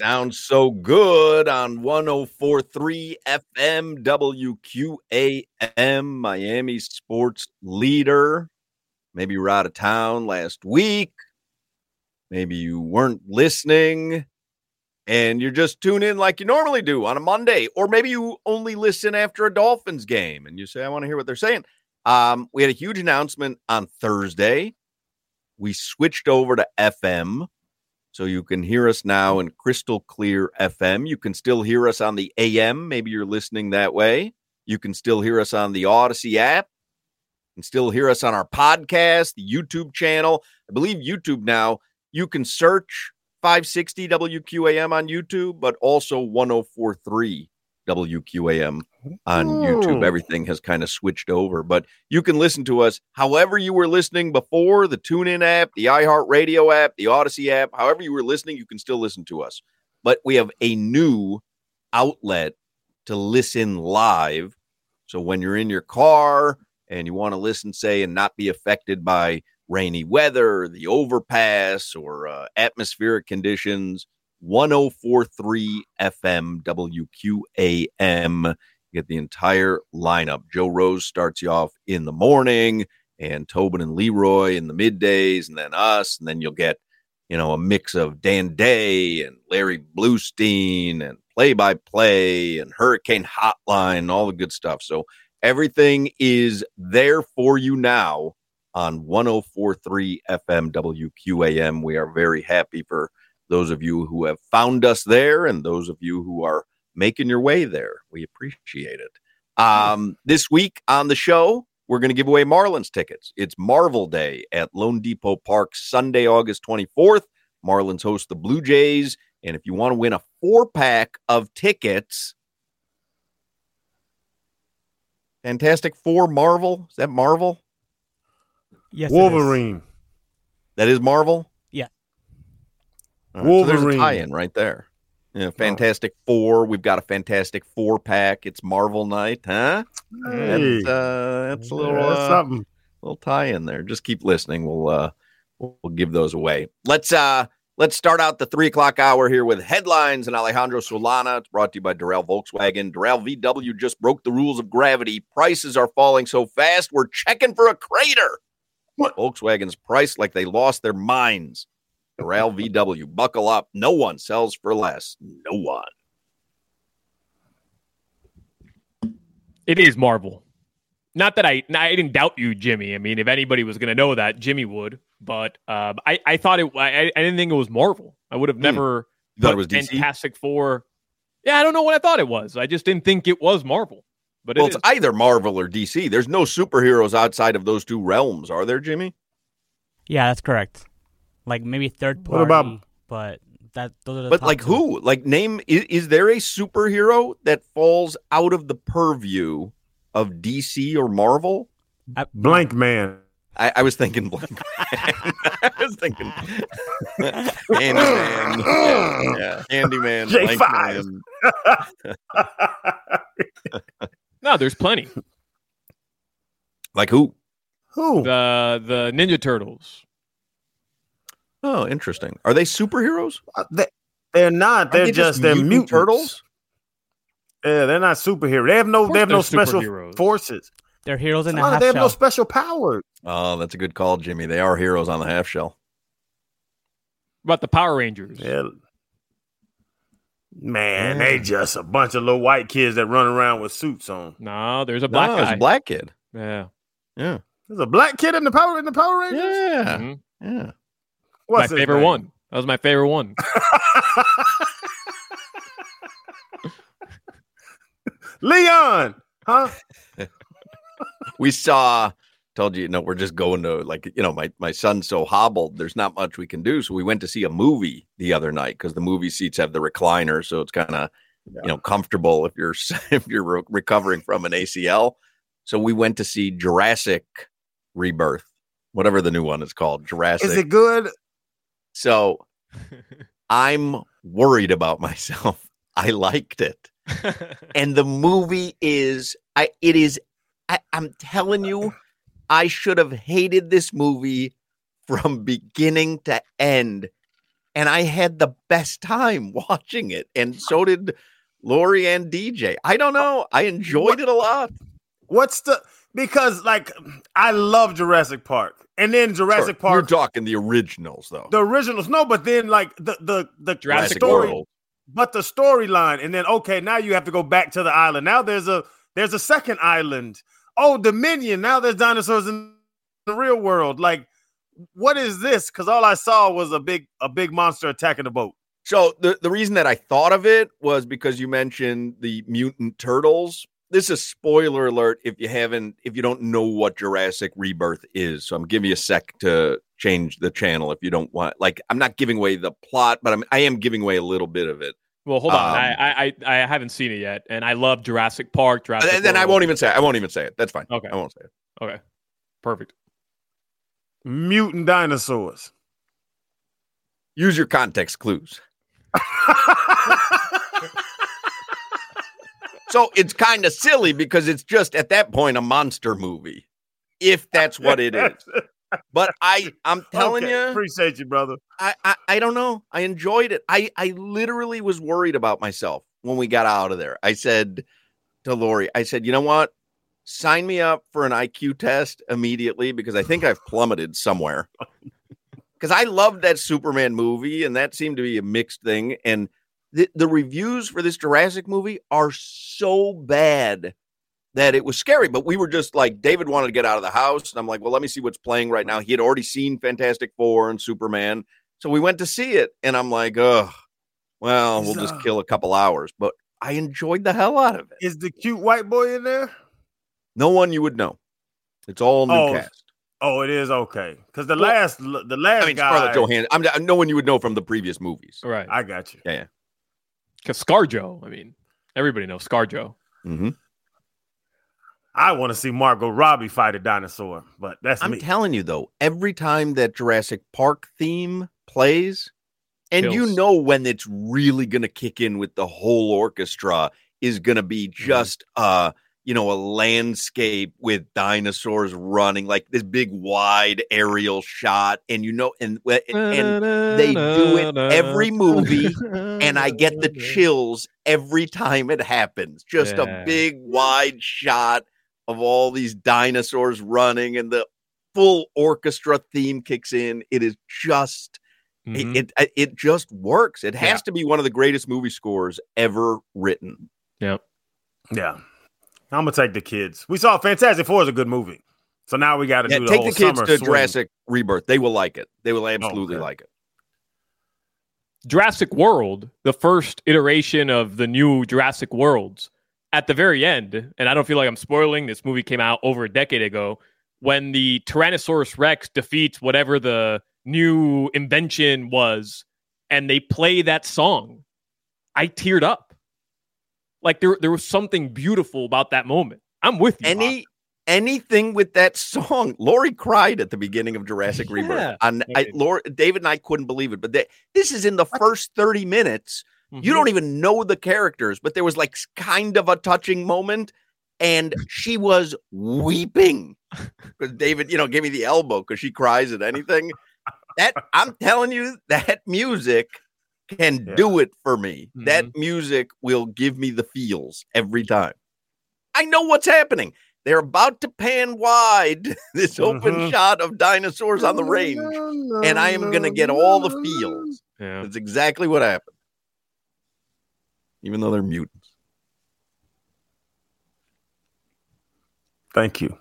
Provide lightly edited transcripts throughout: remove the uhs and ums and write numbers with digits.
Sounds so good on 104.3 FM WQAM, Miami sports leader. Maybe you were out of town last week. Maybe you weren't listening and you're just tuning in like you normally do on a Monday. Or maybe you only listen after a Dolphins game and you say, I want to hear what they're saying. We had a huge announcement on Thursday. We switched over to FM. So you can hear us now in crystal clear FM. You can still hear us on the AM. Maybe you're listening that way. You can still hear us on the Odyssey app. You can still hear us on our podcast, the YouTube channel. I believe YouTube now, you can search 560 WQAM on YouTube, but also 104.3 WQAM on YouTube. Everything has kind of switched over, but you can listen to us however you were listening before, the TuneIn app, the iHeartRadio app, the Odyssey app. However you were listening, you can still listen to us. But we have a new outlet to listen live. So when you're in your car and you want to listen, say, and not be affected by rainy weather, the overpass, or atmospheric conditions, 104.3 FM WQAM. You get the entire lineup. Joe Rose starts you off in the morning, and Tobin and Leroy in the middays, and then us, and then you'll get, a mix of Dan Day and Larry Bluestein and play-by-play and Hurricane Hotline, all the good stuff. So everything is there for you now on 104.3 FM WQAM. We are very happy for those of you who have found us there and those of you who are making your way there. We appreciate it. This week on the show, we're going to give away Marlins tickets. It's Marvel Day at Lone Depot Park, Sunday, August 24th. Marlins host the Blue Jays. And if you want to win a 4-pack of tickets, Fantastic Four Marvel. Is that Marvel? Yes. Wolverine. That is Marvel? Yeah. Wolverine. So there's a tie-in right there. Fantastic Four. We've got a Fantastic 4-pack. It's Marvel night, huh? Hey. That's a little something. Little tie-in there. Just keep listening. We'll give those away. Let's start out the 3:00 hour here with headlines and Alejandro Solana. It's brought to you by Doral Volkswagen. Doral VW just broke the rules of gravity. Prices are falling so fast, we're checking for a crater. What? Volkswagen's priced like they lost their minds. Doral VW, buckle up. No one sells for less. No one. It is Marvel. Not that I didn't doubt you, Jimmy. I mean, if anybody was going to know that, Jimmy would. But I thought I didn't think it was Marvel. I would have never thought it was DC? Fantastic Four. Yeah, I don't know what I thought it was. I just didn't think it was Marvel. But it's either Marvel or DC. There's no superheroes outside of those two realms, are there, Jimmy? Yeah, that's correct. Like maybe third party. What about? But those are the But top like two. who? Like name is there a superhero that falls out of the purview of DC or Marvel? Blank Man. I was thinking Blank Man. I was thinking Handyman. Yeah. Handyman. J5. No, there's plenty. Like who? Who? The Ninja Turtles. Oh, interesting. Are they superheroes? They're not. They're they're mutant turtles. Yeah, they're not superheroes. They have no special superheroes. forces. They're heroes in the They half have shell. no special powers. Oh, that's a good call, Jimmy. They are heroes on the half shell. What about the Power Rangers? Yeah. Man, they just a bunch of little white kids that run around with suits on. No, there's a black It's guy. a black kid. Yeah. Yeah. There's a black kid in the Power Rangers. Yeah. Mhm. Yeah. What's my his favorite name? one. That was my favorite one. Leon, huh? We told you, we're just going to my son's so hobbled. There's not much we can do. So we went to see a movie the other night because the movie seats have the recliner. So it's kind of, comfortable if you're recovering from an ACL. So we went to see Jurassic Rebirth, whatever the new one is called. Jurassic. Is it good? So I'm worried about myself. I liked it. And the movie I'm telling you, I should have hated this movie from beginning to end. and I had the best time watching it, and so did Lori and DJ. I don't know. I enjoyed it a lot. Because like I love Jurassic Park, and then Jurassic Park. You're talking the originals, though. The originals, no, but then like the Jurassic story, World. but the storyline, and then okay, now you have to go back to the island. Now there's a second island. Oh, Dominion. Now there's dinosaurs in the real world. Like, what is this? Because all I saw was a big monster attacking the boat. So the reason that I thought of it was because you mentioned the mutant turtles. This is spoiler alert if you don't know what Jurassic Rebirth is. So I'm giving you a sec to change the channel if you don't want. Like, I'm not giving away the plot, but I am giving away a little bit of it. Well, hold on. I haven't seen it yet, and I love Jurassic Park. Then I won't even say it. That's fine. Okay, I won't say it. Okay, perfect. Mutant dinosaurs. Use your context clues. So it's kind of silly because it's just at that point a monster movie, if that's what it is. But I'm telling you, appreciate you, brother. I don't know. I enjoyed it. I literally was worried about myself when we got out of there. I said to Lori, you know what? Sign me up for an IQ test immediately because I think I've plummeted somewhere. Because I loved that Superman movie, and that seemed to be a mixed thing. And the reviews for this Jurassic movie are so bad that it was scary. But we were just like, David wanted to get out of the house. And I'm like, well, let me see what's playing right now. He had already seen Fantastic Four and Superman. So we went to see it. And I'm like, oh, well, we'll just kill a couple hours. But I enjoyed the hell out of it. Is the cute white boy in there? No one you would know. It's all new cast. Oh, it is okay. Because the last guy, Scarlett Johansson. I'm no one you would know from the previous movies. Right. I got you. Yeah. Because ScarJo, I mean, everybody knows ScarJo. Mm-hmm. I want to see Margot Robbie fight a dinosaur, but that's me. I'm telling you, though, every time that Jurassic Park theme plays, and you know when it's really going to kick in with the whole orchestra is going to be just, a landscape with dinosaurs running, like this big wide aerial shot. And, and they do it every movie. And I get the chills every time it happens. Just a big wide shot of all these dinosaurs running and the full orchestra theme kicks in. It is just, it just works. It has to be one of the greatest movie scores ever written. Yep. Yeah. I'm going to take the kids. We saw Fantastic Four is a good movie. So now we got to do the whole take the kids summer to swing. Jurassic Rebirth. They will like it. They will absolutely like it. Jurassic World, the first iteration of the new Jurassic Worlds, at the very end, and I don't feel like I'm spoiling, this movie came out over a decade ago, when the Tyrannosaurus Rex defeats whatever the new invention was, and they play that song, I teared up. Like there was something beautiful about that moment. I'm with you. Anything with that song. Lori cried at the beginning of Jurassic Rebirth. David and I couldn't believe it. But this is in the first 30 minutes. Mm-hmm. You don't even know the characters, but there was like kind of a touching moment, and she was weeping because David, gave me the elbow because she cries at anything. That I'm telling you, that music can do it for me. Mm-hmm. That music will give me the feels every time. I know what's happening. They're about to pan wide this open shot of dinosaurs on the range, and I am going to get all the feels. Yeah. That's exactly what happened. Even though they're mutants. Thank you.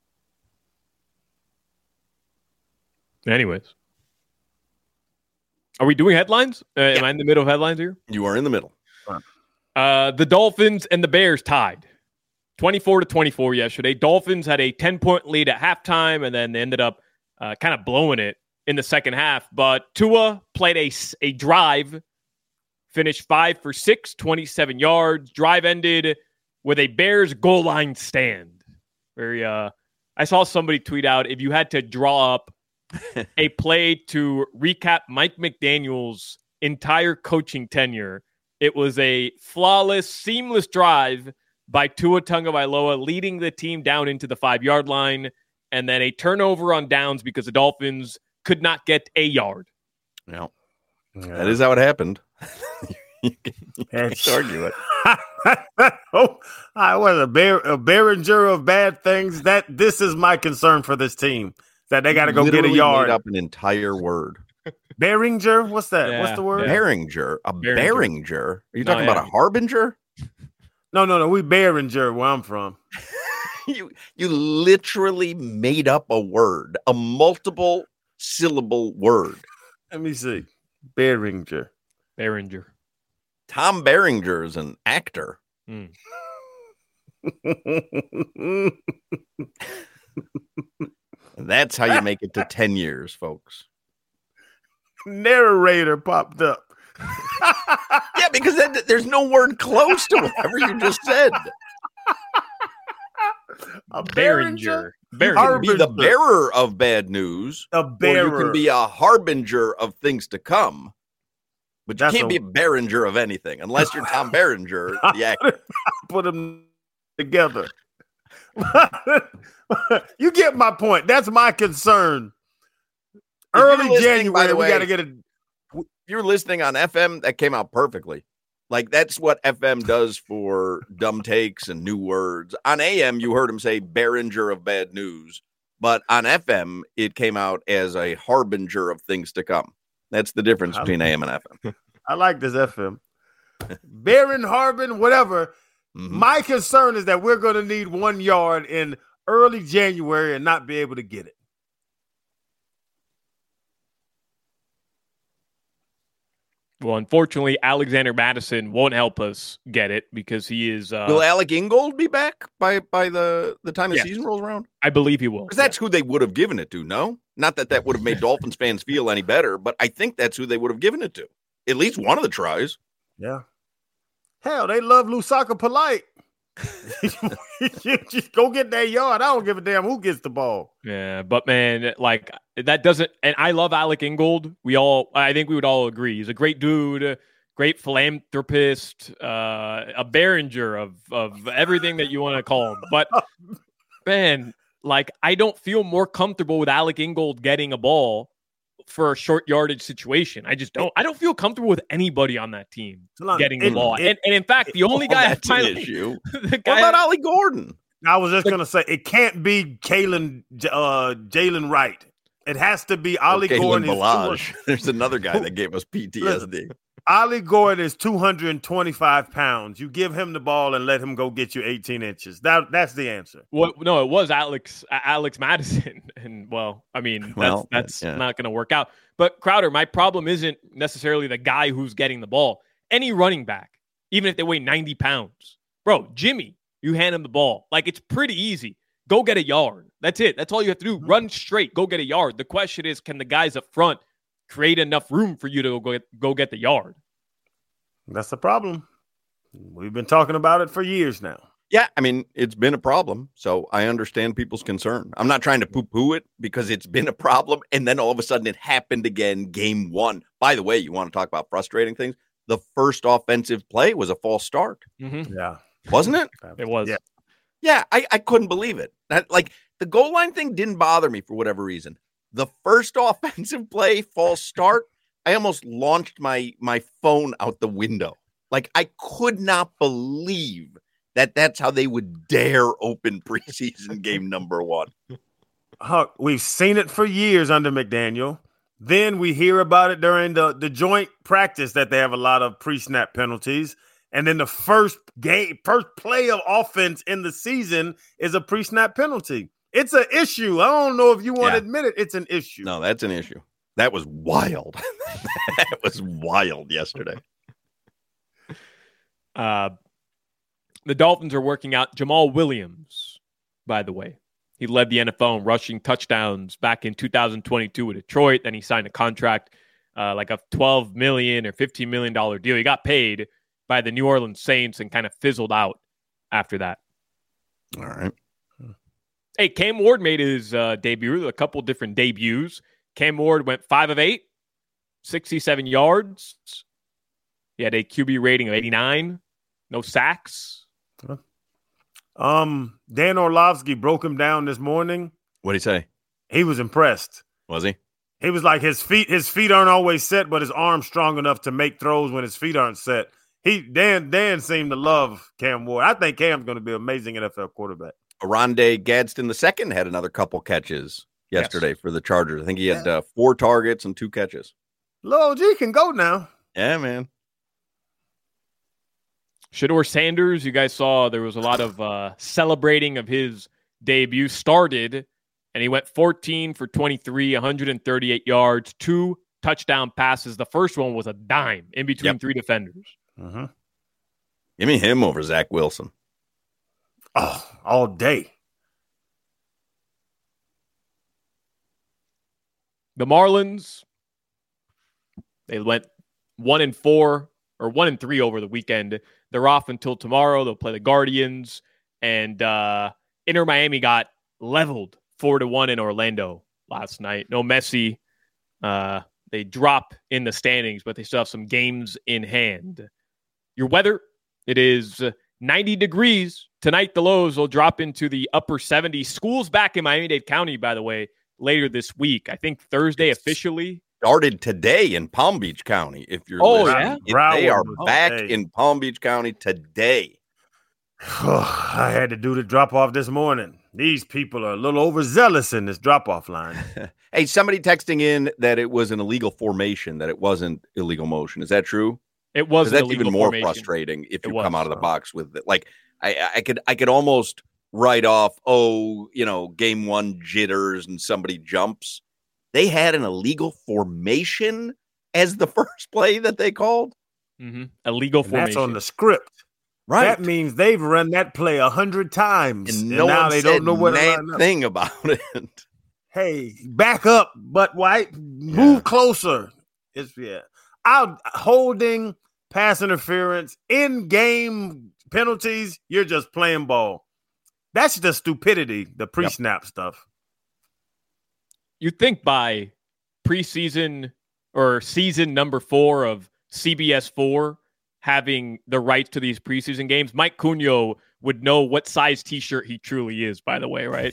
Anyways. Are we doing headlines? Am I in the middle of headlines here? You are in the middle. The Dolphins and the Bears tied 24-24 yesterday. Dolphins had a 10-point lead at halftime, and then they ended up kind of blowing it in the second half. But Tua played a drive, finished 5 for 6, 27 yards. Drive ended with a Bears goal line stand. I saw somebody tweet out, if you had to draw up a play to recap Mike McDaniel's entire coaching tenure, it was a flawless, seamless drive by Tua Tagovailoa leading the team down into the 5-yard line, and then a turnover on downs because the Dolphins could not get a yard. Yeah. That is how it happened. You can't argue it. Oh, I was a Behringer of bad things. This is my concern for this team, that they got to go get a yard. Made up an entire word. Behringer? What's that? Yeah, What's the word? Behringer. A Behringer. Are you talking about a harbinger? No. We Behringer where I'm from. You literally made up a word, a multiple syllable word. Let me see. Behringer. Tom Berenger is an actor. That's how you make it to 10 years, folks. Narrator popped up. Yeah, because there's no word close to whatever you just said. A Behringer. You can be the bearer of bad news, a bearer. Or you can be a harbinger of things to come. But you can't be a Behringer of anything unless you're Tom Berenger, the actor. Put them together. You get my point. That's my concern. Early January, we got to get a. If you're listening on FM, that came out perfectly. Like, that's what FM does for dumb takes and new words. On AM, you heard him say Behringer of bad news. But on FM, it came out as a harbinger of things to come. That's the difference between AM and FM. I like this FM. Baron, Harbin, whatever. Mm-hmm. My concern is that we're going to need 1 yard in early January and not be able to get it. Well, unfortunately, Alexander Madison won't help us get it because he is. Will Alec Ingold be back by the time the season rolls around? I believe he will. Because that's who they would have given it to, no? Not that would have made Dolphins fans feel any better, but I think that's who they would have given it to. At least one of the tries. Yeah. Hell, they love Lusaka Polite. Just go get that yard. I don't give a damn who gets the ball. Yeah, but man, like that doesn't. And I love Alec Ingold. I think we would all agree he's a great dude, great philanthropist, a Behringer of everything that you want to call him. But man, like I don't feel more comfortable with Alec Ingold getting a ball for a short yardage situation. I just don't. I don't feel comfortable with anybody on that team getting the ball. And in fact, the only guy that's an issue. What about Ollie Gordon? I was just gonna say it can't be Jalen Wright. It has to be Ollie Gordon. There's another guy that gave us PTSD. Ollie Gordon is 225 pounds. You give him the ball and let him go get you 18 inches. That's the answer. Well, no, it was Alex Madison. And, that's not going to work out. But, Crowder, my problem isn't necessarily the guy who's getting the ball. Any running back, even if they weigh 90 pounds. Bro, Jimmy, you hand him the ball. Like, it's pretty easy. Go get a yard. That's it. That's all you have to do. Run straight. Go get a yard. The question is, can the guys up front create enough room for you to go get the yard? That's the problem. We've been talking about it for years now. Yeah, I mean, it's been a problem, so I understand people's concern. I'm not trying to poo-poo it because it's been a problem, and then all of a sudden it happened again game one. By the way, you want to talk about frustrating things? The first offensive play was a false start. Mm-hmm. Yeah. Wasn't it? It was. Yeah, I couldn't believe it. The goal line thing didn't bother me for whatever reason. The first offensive play, false start, I almost launched my phone out the window. Like, I could not believe that's how they would dare open preseason game number one. Huck, we've seen it for years under McDaniel. Then we hear about it during the joint practice that they have a lot of pre-snap penalties. And then the first play of offense in the season is a pre-snap penalty. It's an issue. I don't know if you want to admit it. It's an issue. No, that's an issue. That was wild. That was wild yesterday. The Dolphins are working out Jamal Williams, by the way. He led the NFL in rushing touchdowns back in 2022 with Detroit. Then he signed a contract, like a $12 million or $15 million deal. He got paid by the New Orleans Saints and kind of fizzled out after that. All right. Hey, Cam Ward made his debut, a couple different debuts. Cam Ward went 5 of 8, 67 yards. He had a QB rating of 89, no sacks. Dan Orlovsky broke him down this morning. What'd he say? He was impressed. Was he? He was like his feet aren't always set, but his arm's strong enough to make throws when his feet aren't set. Dan seemed to love Cam Ward. I think Cam's going to be an amazing NFL quarterback. Rondé Gadsden II had another couple catches yesterday for the Chargers. I think he had 4 targets and 2 catches. Lil G can go now. Yeah, man. Shedeur Sanders, you guys saw there was a lot of celebrating of his debut. Started, and he went 14 for 23, 138 yards, 2 touchdown passes. The first one was a dime in between 3 defenders. Mm-hmm. Give me him over Zach Wilson. Oh, all day. The Marlins, they went 1-4 or 1-3 over the weekend. They're off until tomorrow. They'll play the Guardians, and Inter Miami got leveled 4-1 in Orlando last night. No Messi. They drop in the standings, but they still have some games in hand. Your weather, it is 90 degrees. Tonight, the lows will drop into the upper 70s. School's back in Miami-Dade County, by the way, later this week. I think Thursday officially. Started today in Palm Beach County. If you're listening. They are back in Palm Beach County today. I had to do the drop-off this morning. These people are a little overzealous in this drop-off line. Hey, somebody texting in that it was an illegal formation, that it wasn't illegal motion. Is that true? It was. That's even more frustrating if you come out of the box with it. Like I could almost write off, game 1 jitters and somebody jumps. They had an illegal formation as the first play that they called. Mm-hmm. Illegal formation. That's on the script. Right. That means they've run that play 100 times. And now they don't know what thing about it. Hey, back up, butt white. Move closer. Out holding, pass interference, in-game penalties. You're just playing ball. That's the stupidity, the pre-snap stuff. You think by preseason or season number 4 of CBS 4 having the rights to these preseason games, Mike Cunha would know what size T-shirt he truly is, by the way, right?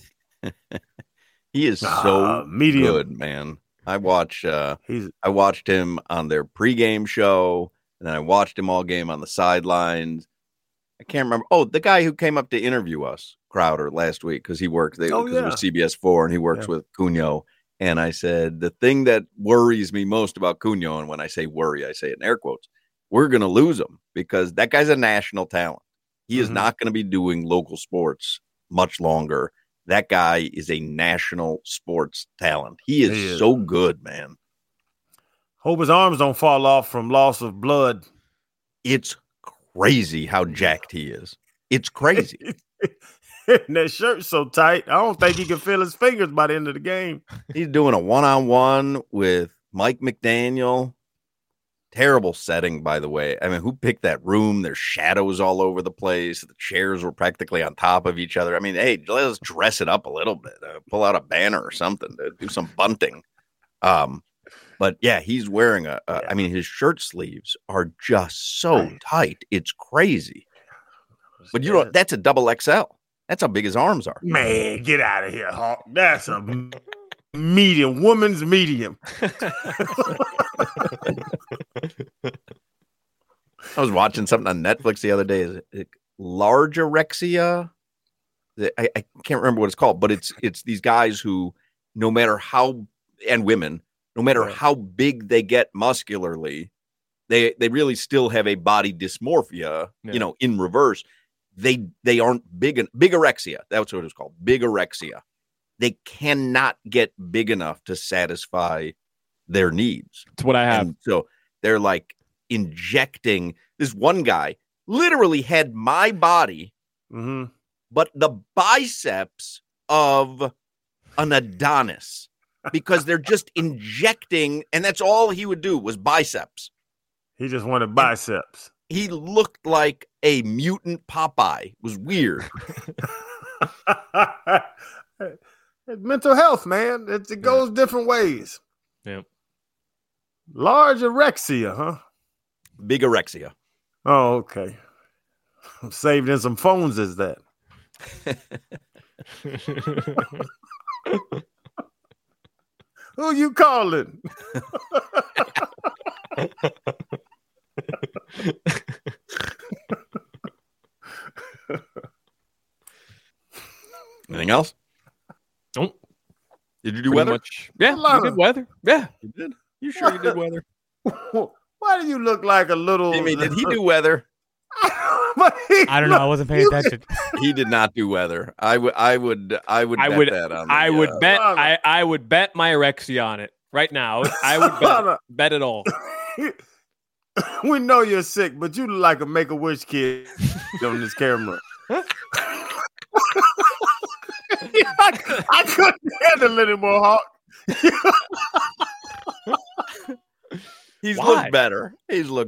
He is so medium. Good, man. I watched him on their pregame show, and then I watched him all game on the sidelines. I can't remember. Oh, the guy who came up to interview us, Crowder, last week, because he worked. It was CBS 4, and he works with Cunha. And I said, the thing that worries me most about Cunha, and when I say worry, I say it in air quotes, we're going to lose him because that guy's a national talent. He is not going to be doing local sports much longer. That guy is a national sports talent. He is so good, man. Hope his arms don't fall off from loss of blood. It's crazy how jacked he is. It's crazy. And that shirt's so tight, I don't think he can feel his fingers by the end of the game. He's doing a one-on-one with Mike McDaniel. Terrible setting, by the way. I mean, who picked that room? There's shadows all over the place. The chairs were practically on top of each other. I mean, hey, let's dress it up a little bit. Pull out a banner or something to do some bunting. But yeah, he's wearing I mean, his shirt sleeves are just so tight. It's crazy. But that's a double XL. That's how big his arms are. Man, get out of here, Hawk. That's a medium, woman's medium. I was watching something on Netflix the other day. Is it largerexia? I can't remember what it's called, but it's these guys who, no matter how, and women, no matter how big they get muscularly, they really still have a body dysmorphia, in reverse. They aren't bigorexia. That's what it's called. Bigorexia. They cannot get big enough to satisfy their needs. That's what I have. And so they're like injecting. This one guy literally had my body, but the biceps of an Adonis, because they're just injecting, and that's all he would do was biceps. He just wanted biceps. He looked like a mutant Popeye. It was weird. Mental health, man. It goes different ways. Yeah. Largerexia, huh? Bigorexia. Oh, okay. I'm saved in some phones as that. Who you calling? Anything else? Nope. Did you do Pretty weather? much. Yeah, you did weather. Yeah, you did. You sure you did weather? Why do you look like a little? Jimmy, did he do weather? I don't know. I wasn't paying attention. He did not do weather. I would bet that on. I would bet my Erexia on it right now. I would bet it all. We know you're sick, but you look like a Make-A-Wish kid on this camera. I couldn't handle it anymore, Hawk. He's looked better. You look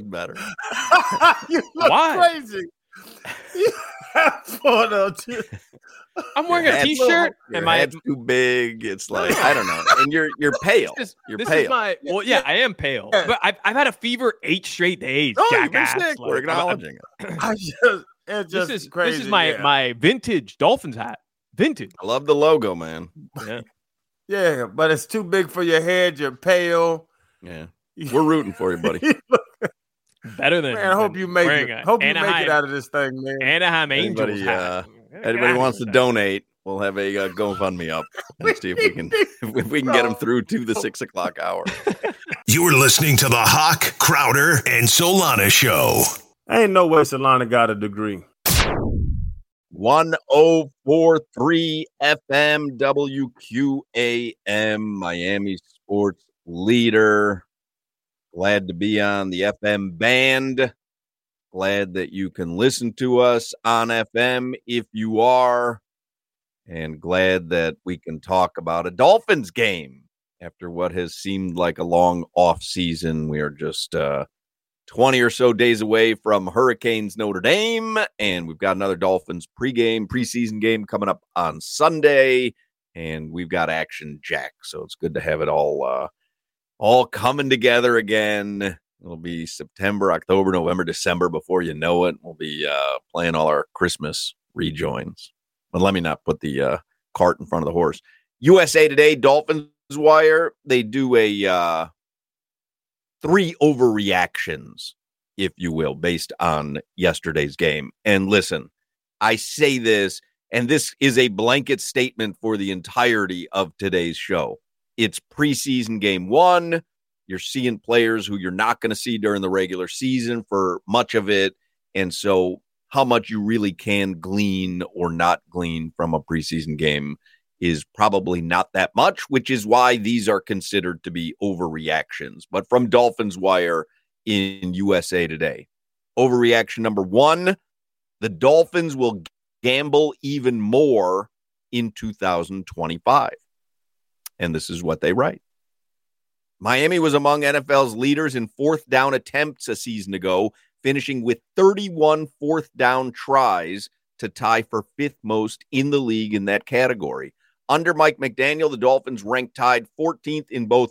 Why? Crazy. You have fun, I'm wearing a T-shirt. Your head's too big. It's like, I don't know. And you're pale. You're pale. I am pale. But I've had a fever 8 straight days. Oh, jackass. you've been sick. We're acknowledging it. This is crazy. This is my vintage Dolphins hat. Vintage. I love the logo, man. Yeah, but it's too big for your head. You're pale. Yeah. We're rooting for you, buddy. Better than man. I hope you make it. Hope you make it out of this thing, man. Anaheim Angels hat. Anybody wants to donate, we'll have a GoFundMe up and see if we can get them through to the 6:00 hour. You're listening to the Hawk, Crowder, and Solana show. Ain't no way Solana got a degree. 1043 FM WQAM, Miami sports leader. Glad to be on the FM band. Glad that you can listen to us on FM if you are. And glad that we can talk about a Dolphins game after what has seemed like a long off season. We are just 20 or so days away from Hurricanes Notre Dame, and we've got another Dolphins preseason game coming up on Sunday, and we've got Action Jack. So it's good to have it all coming together again. It'll be September, October, November, December before you know it. We'll be playing all our Christmas rejoins. But let me not put the cart in front of the horse. USA Today, Dolphins Wire, they do a 3 overreactions, if you will, based on yesterday's game. And listen, I say this, and this is a blanket statement for the entirety of today's show. It's preseason game 1. You're seeing players who you're not going to see during the regular season for much of it. And so how much you really can glean or not glean from a preseason game is probably not that much, which is why these are considered to be overreactions. But from Dolphins Wire in USA Today, overreaction number 1, the Dolphins will gamble even more in 2025. And this is what they write. Miami was among NFL's leaders in 4th down attempts a season ago, finishing with 31 4th down tries to tie for 5th most in the league in that category. Under Mike McDaniel, the Dolphins ranked tied 14th in both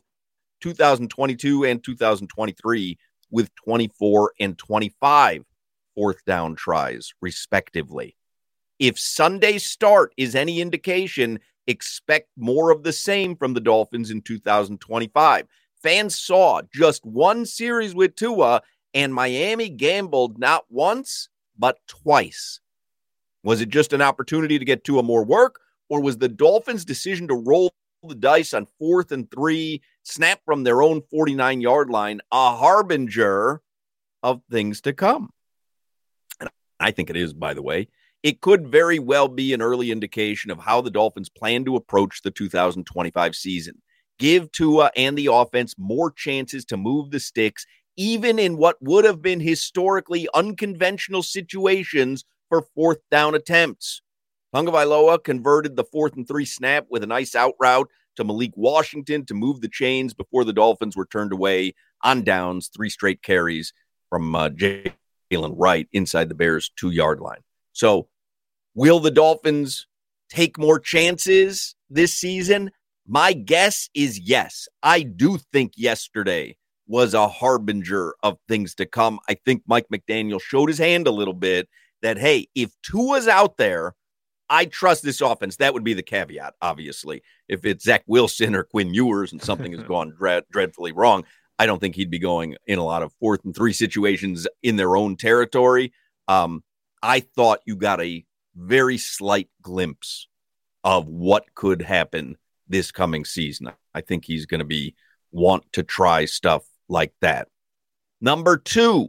2022 and 2023 with 24 and 25 4th down tries, respectively. If Sunday's start is any indication, expect more of the same from the Dolphins in 2025. Fans saw just one series with Tua, and Miami gambled not once, but twice. Was it just an opportunity to get Tua more work, or was the Dolphins' decision to roll the dice on 4th and 3, snap from their own 49-yard line, a harbinger of things to come? And I think it is, by the way. It could very well be an early indication of how the Dolphins plan to approach the 2025 season. Give Tua and the offense more chances to move the sticks, even in what would have been historically unconventional situations for 4th down attempts. Tagovailoa converted the 4th and 3 snap with a nice out route to Malik Washington to move the chains before the Dolphins were turned away on downs, 3 straight carries from Jalen Wright inside the Bears' 2-yard line. So, will the Dolphins take more chances this season? My guess is yes. I do think yesterday was a harbinger of things to come. I think Mike McDaniel showed his hand a little bit that, hey, if Tua's out there I trust this offense. That would be the caveat, obviously. If it's Zach Wilson or Quinn Ewers and something has gone dreadfully wrong, I don't think he'd be going in a lot of 4th and 3 situations in their own territory. I thought you got a very slight glimpse of what could happen this coming season. I think he's going to want to try stuff like that. Number 2,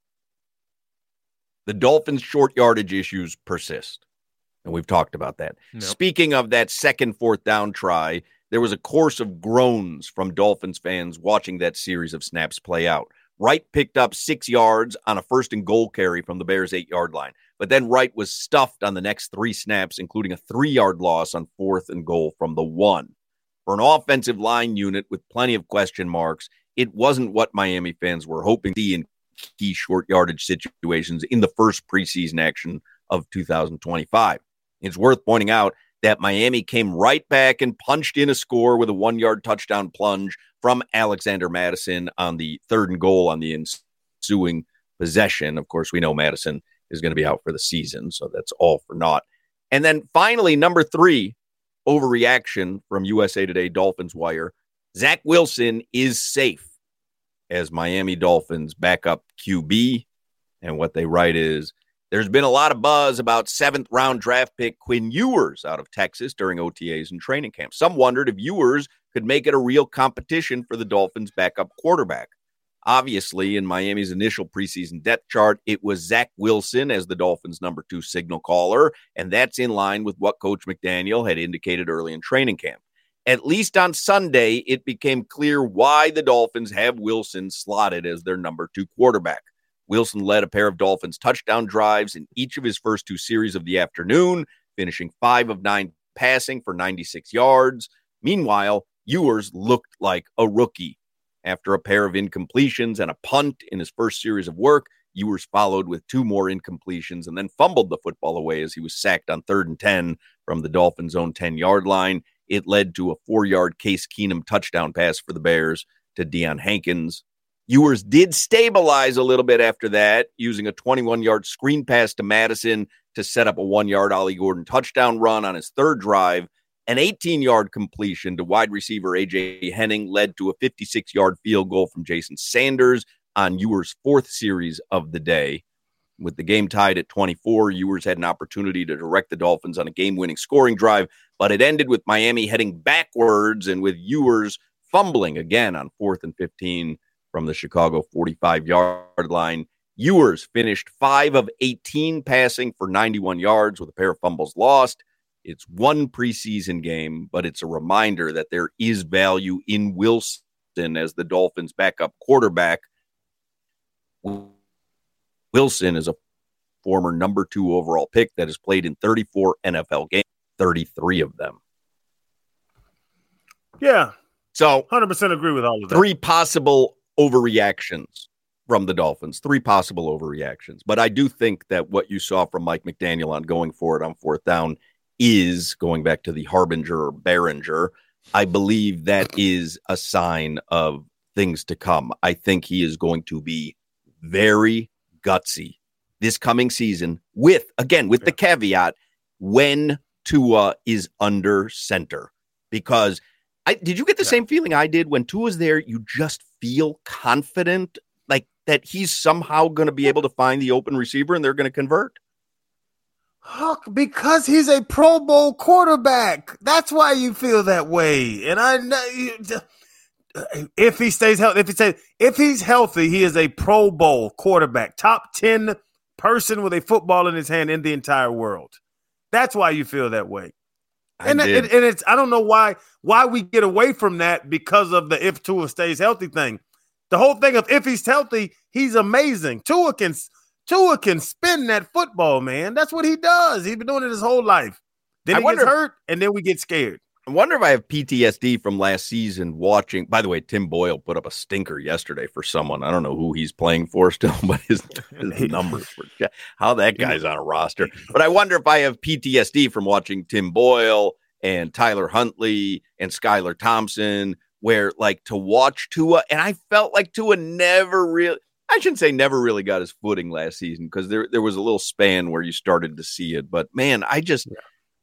the Dolphins' short yardage issues persist. And we've talked about that. Nope. Speaking of that second 4th down try, there was a chorus of groans from Dolphins fans watching that series of snaps play out. Wright picked up 6 yards on a 1st and goal carry from the Bears' 8-yard line. But then Wright was stuffed on the next 3 snaps, including a 3-yard loss on 4th and goal from the 1. For an offensive line unit with plenty of question marks, it wasn't what Miami fans were hoping to see in key short yardage situations in the first preseason action of 2025. It's worth pointing out that Miami came right back and punched in a score with a 1-yard touchdown plunge from Alexander Mattison on the 3rd and goal on the ensuing possession. Of course, we know Mattison is going to be out for the season, so that's all for naught. And then finally, number 3, overreaction from USA Today Dolphins Wire. Zach Wilson is safe as Miami Dolphins backup QB. And what they write is, there's been a lot of buzz about 7th-round draft pick Quinn Ewers out of Texas during OTAs and training camp. Some wondered if Ewers could make it a real competition for the Dolphins' backup quarterback. Obviously, in Miami's initial preseason depth chart, it was Zach Wilson as the Dolphins' number 2 signal caller, and that's in line with what Coach McDaniel had indicated early in training camp. At least on Sunday, it became clear why the Dolphins have Wilson slotted as their number 2 quarterback. Wilson led a pair of Dolphins touchdown drives in each of his first 2 series of the afternoon, finishing 5 of 9 passing for 96 yards. Meanwhile, Ewers looked like a rookie. After a pair of incompletions and a punt in his first series of work, Ewers followed with 2 more incompletions and then fumbled the football away as he was sacked on 3rd and 10 from the Dolphins' own 10-yard line. It led to a 4-yard Case Keenum touchdown pass for the Bears to Deion Hankins. Ewers did stabilize a little bit after that, using a 21-yard screen pass to Madison to set up a 1-yard Ollie Gordon touchdown run on his 3rd drive. An 18-yard completion to wide receiver A.J. Henning led to a 56-yard field goal from Jason Sanders on Ewers' 4th series of the day. With the game tied at 24, Ewers had an opportunity to direct the Dolphins on a game-winning scoring drive, but it ended with Miami heading backwards and with Ewers fumbling again on 4th and 15 from the Chicago 45-yard line. Ewers finished 5 of 18 passing for 91 yards with a pair of fumbles lost. It's one preseason game, but it's a reminder that there is value in Wilson as the Dolphins' backup quarterback. Wilson is a former number 2 overall pick that has played in 34 NFL games, 33 of them. Yeah. So 100% agree with all of that. 3 possible overreactions from the Dolphins, 3 possible overreactions. But I do think that what you saw from Mike McDaniel on going for it on 4th down is, going back to the Harbinger or Behringer, I believe that is a sign of things to come. I think he is going to be very gutsy this coming season with the caveat when Tua is under center. Because did you get the same feeling I did when Tua's there? You just feel confident, like that he's somehow going to be able to find the open receiver and they're going to convert. Huck, because he's a Pro Bowl quarterback. That's why you feel that way. And I know if he stays healthy, if he's healthy, he is a Pro Bowl quarterback, top 10 person with a football in his hand in the entire world. That's why you feel that way. And it's I don't know why we get away from that because of the if Tua stays healthy thing. The whole thing of if he's healthy, he's amazing. Tua can spin that football, man. That's what he does. He's been doing it his whole life. Then he gets hurt, and then we get scared. I wonder if I have PTSD from last season watching. By the way, Tim Boyle put up a stinker yesterday for someone. I don't know who he's playing for still, but his numbers were how that guy's on a roster. But I wonder if I have PTSD from watching Tim Boyle and Tyler Huntley and Skylar Thompson, where like to watch Tua, and I felt like Tua never really got his footing last season because there was a little span where you started to see it. But man,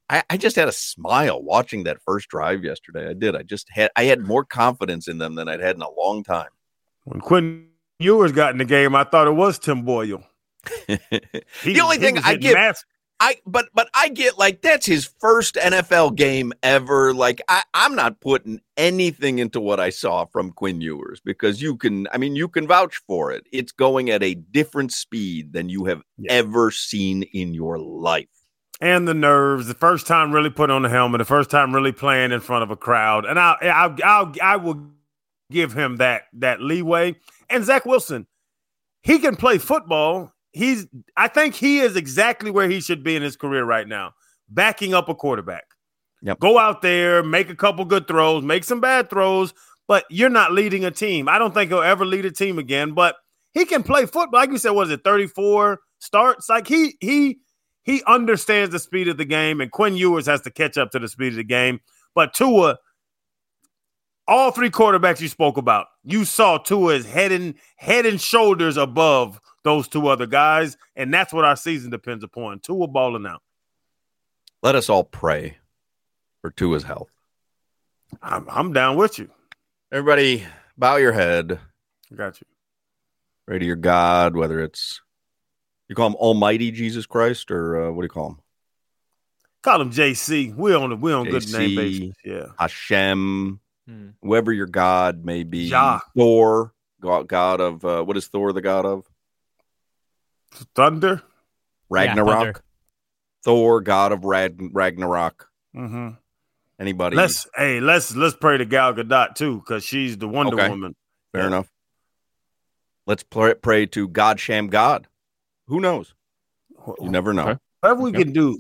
I just had a smile watching that first drive yesterday. I did. I had more confidence in them than I'd had in a long time. When Quinn Ewers got in the game, I thought it was Tim Boyle. The only thing I give, but I get like that's his first NFL game ever. Like I'm not putting anything into what I saw from Quinn Ewers because you can vouch for it. It's going at a different speed than you have ever seen in your life. And the nerves, the first time really put on the helmet, the first time really playing in front of a crowd. And I will give him that leeway. And Zach Wilson, he can play football. I think he is exactly where he should be in his career right now, backing up a quarterback. Yep. Go out there, make a couple good throws, make some bad throws, but you're not leading a team. I don't think he'll ever lead a team again, but he can play football. Like you said, what is it, 34 starts? Like he understands the speed of the game, and Quinn Ewers has to catch up to the speed of the game. But Tua, all three quarterbacks you spoke about, you saw Tua is head and shoulders above those two other guys, and that's what our season depends upon. Tua balling out. Let us all pray for Tua's health. I'm down with you. Everybody, bow your head. I got you. Pray to your God, whether it's you call him Almighty Jesus Christ, or what do you call him? Call him JC. We're on JC, good name basis. Yeah, Hashem, whoever your God may be. Yah. Thor, God of what is Thor the god of? Thunder. Ragnarok. Yeah, thunder. Thor, God of Ragnarok. Mm-hmm. Anybody? Let's pray to Gal Gadot too, because she's the Wonder Woman. Fair enough. Let's pray to God Sham God. Who knows? You never know. Okay. Whatever we can do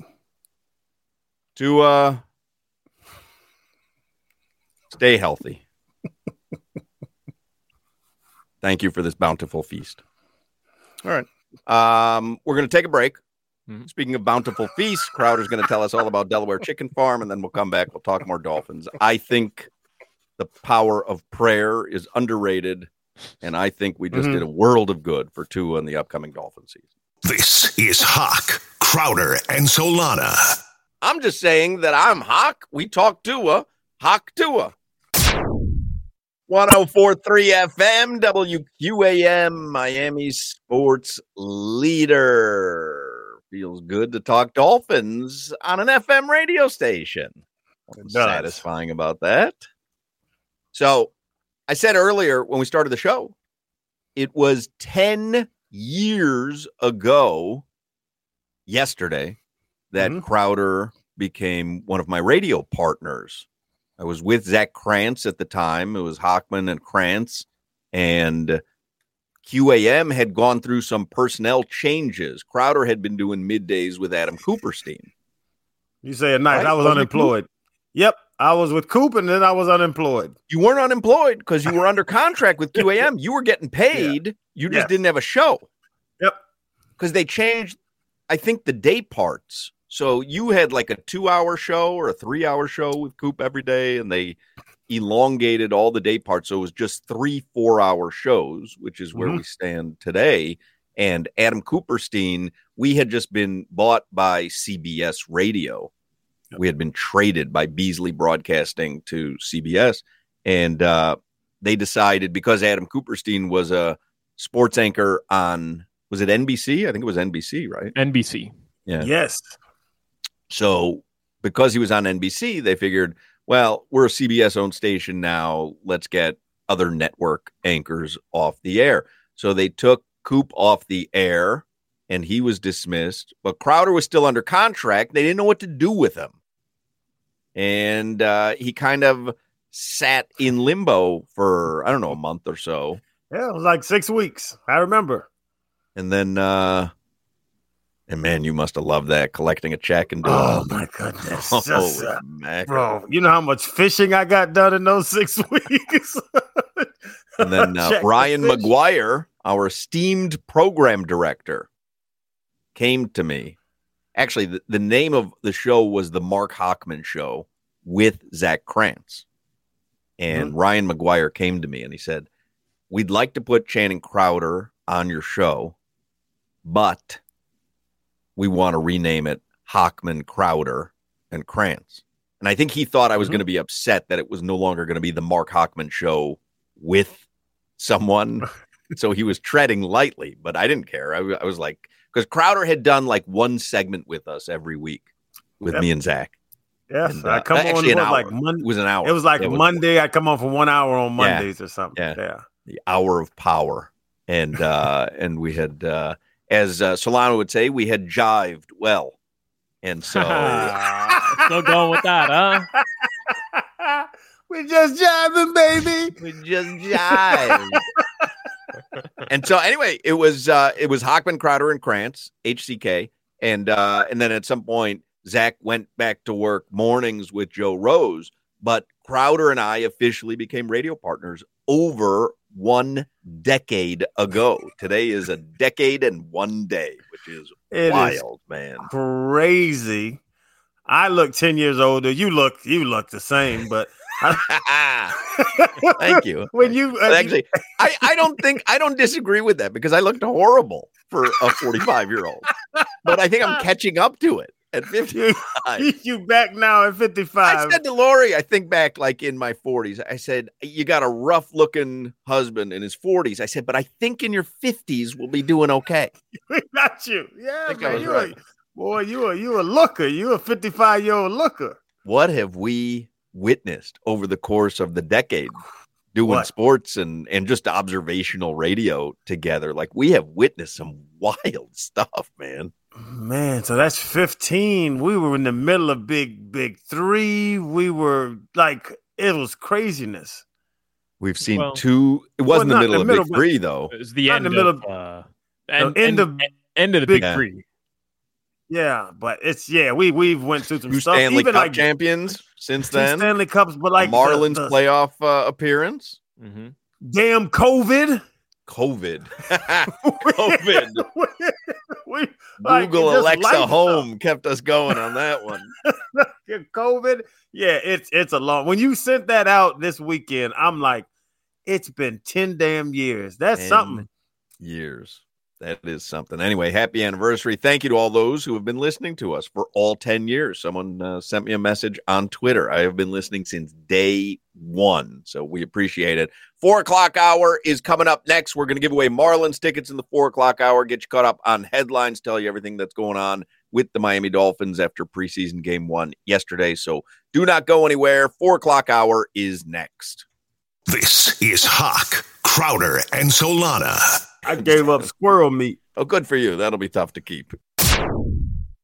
to stay healthy. Thank you for this bountiful feast. All right. We're going to take a break. Mm-hmm. Speaking of bountiful feast, Crowder's going to tell us all about Delaware Chicken Farm, and then we'll come back. We'll talk more Dolphins. I think the power of prayer is underrated, and I think we just did a world of good for Tua in the upcoming Dolphin season. This is Hawk, Crowder, and Solana. I'm just saying that I'm Hawk. We talk Tua. Hawk Tua. 104.3 FM, WQAM, Miami sports leader. Feels good to talk Dolphins on an FM radio station. What's satisfying about that? So I said earlier when we started the show, it was 10 years ago yesterday that Crowder became one of my radio partners. I was with Zach Krantz at the time. It was Hockman and Krantz, and QAM had gone through some personnel changes. Crowder had been doing middays with Adam Cooperstein. You say it nice. Right? I was unemployed. Yep. I was with Coop, and then I was unemployed. You weren't unemployed because you were under contract with QAM. You were getting paid. Yeah. You just didn't have a show. Yep. Because they changed, I think, the day parts. So you had like a 2-hour show or a 3-hour show with Coop every day, and they elongated all the day parts. So it was just 3 4-hour shows, which is where we stand today. And Adam Cooperstein, we had just been bought by CBS Radio. We had been traded by Beasley Broadcasting to CBS. And they decided, because Adam Cooperstein was a sports anchor on, was it NBC? I think it was NBC, right? NBC. Yeah. Yes. So because he was on NBC, they figured, well, we're a CBS-owned station now. Let's get other network anchors off the air. So they took Coop off the air, and he was dismissed. But Crowder was still under contract. They didn't know what to do with him. And he kind of sat in limbo for, I don't know, a month or so. Yeah, it was like 6 weeks. I remember. And then, and man, you must have loved that, collecting a check and doing Oh, my goodness. Bro, you know how much fishing I got done in those 6 weeks? And then Brian McGuire, our esteemed program director, came to me. Actually, the name of the show was The Mark Hockman Show with Zach Krantz. And Ryan McGuire came to me and he said, we'd like to put Channing Crowder on your show, but we want to rename it Hockman Crowder and Krantz. And I think he thought I was going to be upset that it was no longer going to be the Mark Hochman show with someone. So he was treading lightly, but I didn't care. I was like, because Crowder had done like one segment with us every week with me and Zach. Yes, And, I come on an hour. like Monday. It was an hour. It was like Monday. I come on for 1 hour on Mondays or something. Yeah. The hour of power. And and we had, as Solano would say, we had jived well. And so still going with that, huh? We just jiving, baby. We just jive. And so anyway, it was Hochman, Crowder, and Krantz, HCK, and then at some point Zach went back to work mornings with Joe Rose, but Crowder and I officially became radio partners over 1 decade ago. Today is a decade and 1 day, which is wild, man. Crazy. I look 10 years older. You look the same, but thank you. When you actually, I don't disagree with that because I looked horrible for a 45-year-old, but I think I'm catching up to it at 55. You back now at 55. I said to Lori, I think back like in my 40s, I said, you got a rough looking husband in his 40s. I said, but I think in your 50s we'll be doing okay. Got you. Yeah, man. You a looker. You a 55-year-old looker. What have we witnessed over the course of the decade doing sports and just observational radio together? Like we have witnessed some wild stuff, man. Man, so that's 15. We were in the middle of Big Three. We were like, it was craziness. We've seen two. It wasn't the middle of Big Three, though. It was the end of the Big Three. Yeah, but we've went through some stuff. Stanley Even Cup like champions since then. Stanley Cups, but like Marlins playoff appearance. Mm-hmm. Damn COVID. Google Alexa Home kept us going on that one. COVID. Yeah, it's a long. When you sent that out this weekend, I'm like, it's been 10 damn years. That's 10 something. Years. That is something. Anyway, happy anniversary. Thank you to all those who have been listening to us for all 10 years. Someone sent me a message on Twitter. I have been listening since day one, so we appreciate it. 4 o'clock hour is coming up next. We're going to give away Marlins tickets in the 4 o'clock hour, get you caught up on headlines, tell you everything that's going on with the Miami Dolphins after preseason game 1 yesterday. So do not go anywhere. 4 o'clock hour is next. This is Hawk, Crowder, and Solana. I gave up squirrel meat. Oh, good for you. That'll be tough to keep.